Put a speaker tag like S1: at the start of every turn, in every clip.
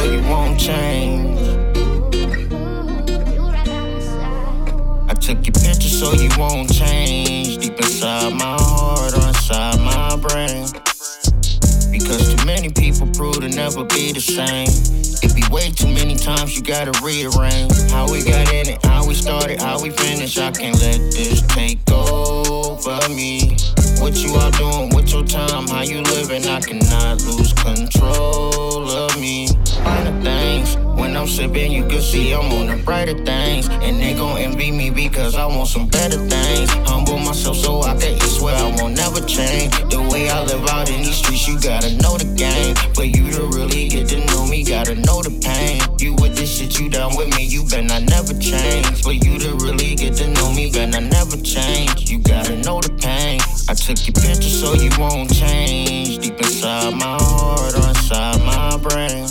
S1: so you won't change. I took your picture so you won't change. Deep inside my heart or inside my brain. Because too many people prove to never be the same. It be way too many times you gotta rearrange. How we got in it, how we started, how we finished. I can't let this take over me. What you all doing with your time, how you living? I cannot lose control of me. Finer things, when I'm sipping you can see I'm on the brighter things. And they gon' envy me because I want some better things. Humble myself so I can eat, swear I won't never change. The way I live out in these streets, you gotta know the game. For you to really get to know me, gotta know the pain. You with this shit, you down with me, you better not never change. For you to really get to know me, better not never change. You gotta know the pain. I took your picture so you won't change. Deep inside my heart or inside my brain.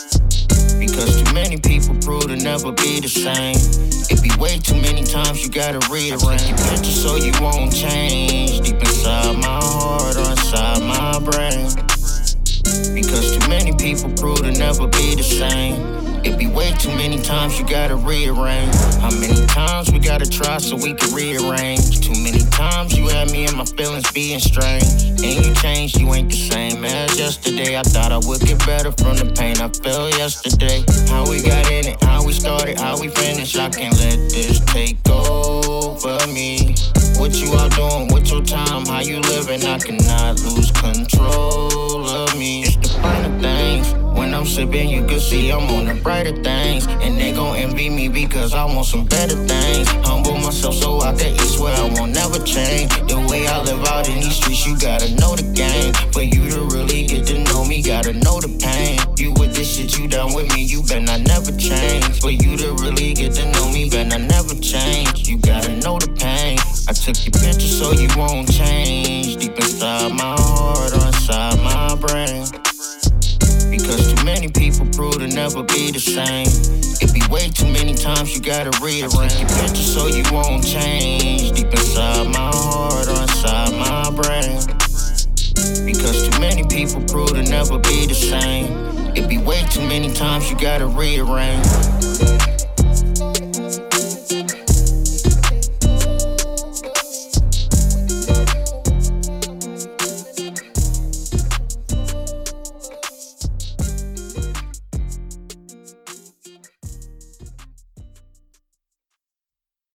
S1: Because too many people prove to never be the same. It be way too many times you gotta rearrange. I took your picture so you won't change. Deep inside my heart or inside my brain. Because too many people prove to never be the same. It be way too many times you gotta rearrange. How many times we gotta try so we can rearrange? Too many times you had me and my feelings being strange. And you changed, you ain't the same as yesterday. I thought I would get better from the pain I felt yesterday. How we got in it, how we started, how we finished. I can't let this take over me. What you all doing with your time, how you living? I cannot lose control of me. It's the finer things. When I'm sipping, you can see I'm on the brighter things. And they gon' envy me because I want some better things. Humble myself so I can eat, swear I won't never change. The way I live out in these streets, you gotta know the game. For you to really get to know me, gotta know the pain. You with this shit, you down with me, you better not never change. For you to really get to know me, better not never change. You gotta know the pain. I took your picture so you won't change. Deep inside my heart or inside my brain. Because too many people prove to never be the same. It be way too many times you gotta rearrange. I took your picture so you won't change. Deep inside my heart or inside my brain. Because too many people prove to never be the same. It be way too many times you gotta rearrange.